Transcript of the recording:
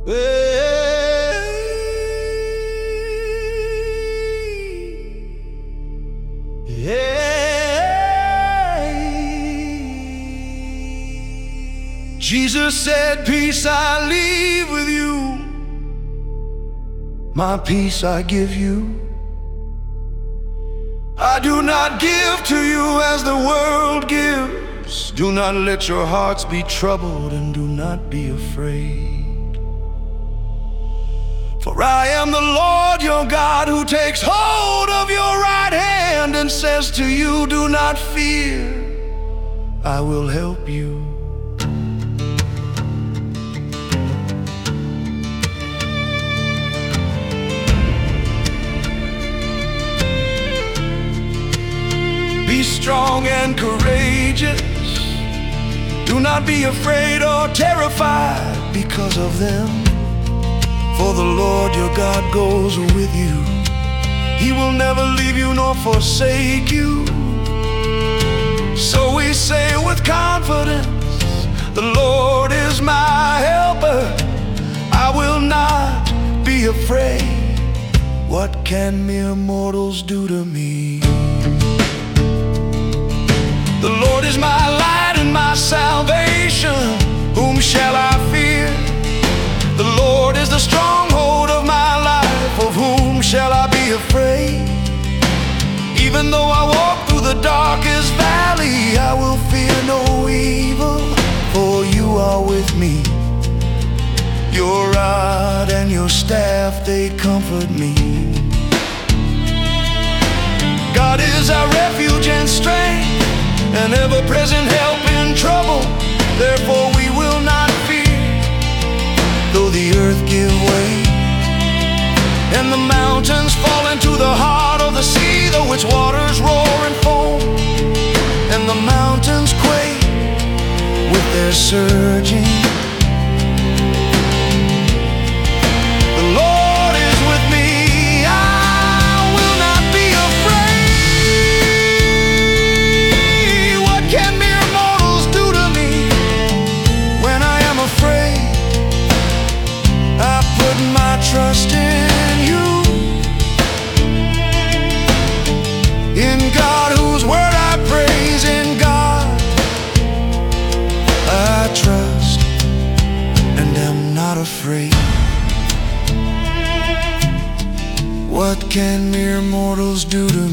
Jesus said, "Peace I leave with you, my peace I give you. I do not give to you as the world gives. Do not let your hearts be troubled, and do not be afraid. For I am the Lord your God, who takes hold of your right hand and says to you, do not fear, I will help you." Be strong and courageous. Do not be afraid or terrified because of them. For the Lord your God goes with you. He will never leave you nor forsake you. So we say with confidence, the Lord is my helper. I will not be afraid. What can mere mortals do to me? The Lord is my light and my salvation. Whom shall I fear? The Lord is the stronghold of my life. Of whom shall I be afraid? Even though I walk through the darkest valley, I will fear no evil, for you are with me. Your rod and your staff, they comfort me. God is our refuge and strength, an ever-present help in trouble. Therefore we will not fear, though the earth give way, and the mountains fall into the heart of the sea, though its waters roar and foam, and the mountains quake with their surging. The Lord is with me, I will not be afraid. What can mere mortals do to me when I am afraid? I put my trust in you, in God whose word I praise. In God I trust and am not afraid. What can mere mortals do to